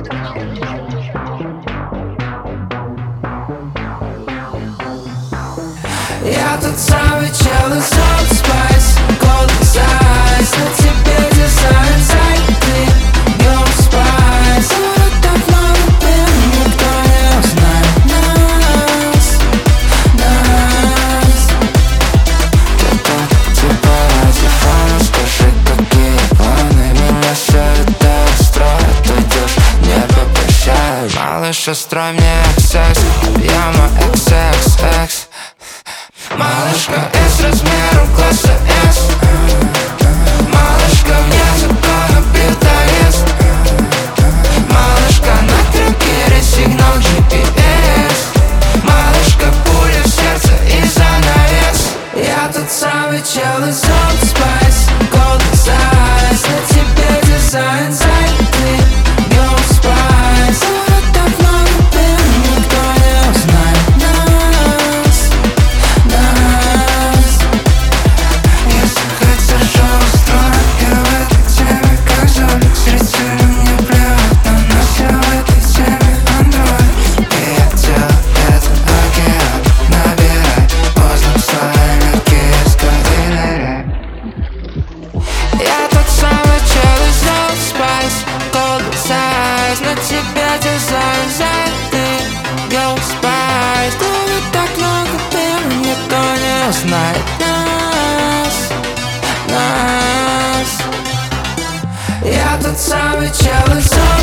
Я тот самый чел из Old Spice, Golden Size. На тебе дизайн сайты, Young Spice. Уже так много времени, никто не узнает нас. Типа телефона, скажи, какие планы. Меня все это устроит, уйдешь, не попрощаюсь. Малыш, устрой мне секс, объема XXX. Малышка S размером класса S. Малышка вне закона притаест. Малышка на трекере, сигнал GPS. Малышка пуля в сердце и занавес. Я тот самый чел из Old Spice, Golden Size. На тебе дизайн сайты, Young Spice. Уже так много времени, никто не узнает нас. Если хотишь, что устроить, я в этой теме как жулик. Зрители мне плевать, но нас я в этой теме андроид. И я делаю это океан, набирай воздух своими кисками, ныряй. Я тот самый чел из Old Spice, Golden Size. На тебя дизайн сайты, Young Spice. Говорит, так много времени, никто не узнает нас. Я тот самый чел из Old